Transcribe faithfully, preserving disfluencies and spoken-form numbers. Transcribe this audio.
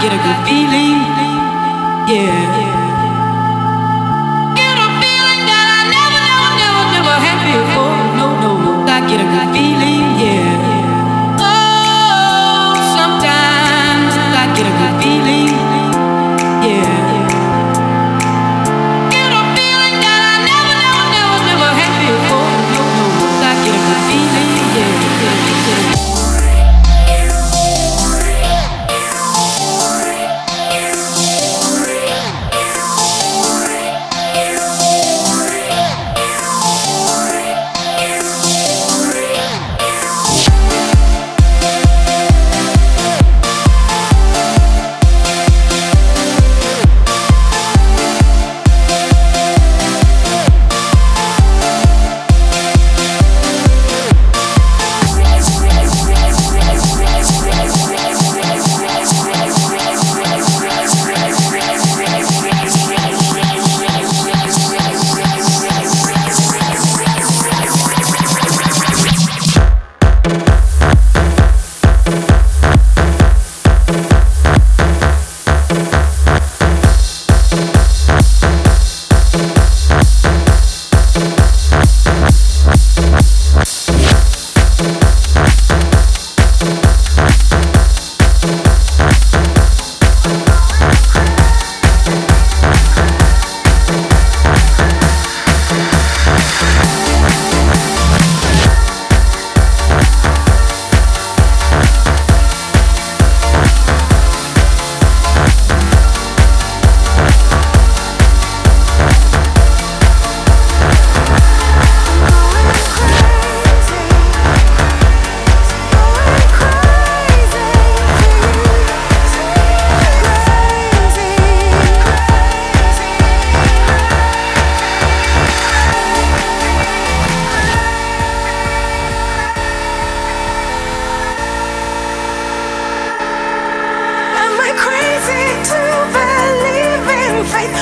get a good feeling, yeah. Get a feeling that I never, never, never, never had before. No, no, I get a good feeling, yeah. Oh, sometimes I get a good feeling, yeah. Get a feeling that I never, never, never, never had before. No, no, I get a good feeling, yeah, yeah, yeah. Faith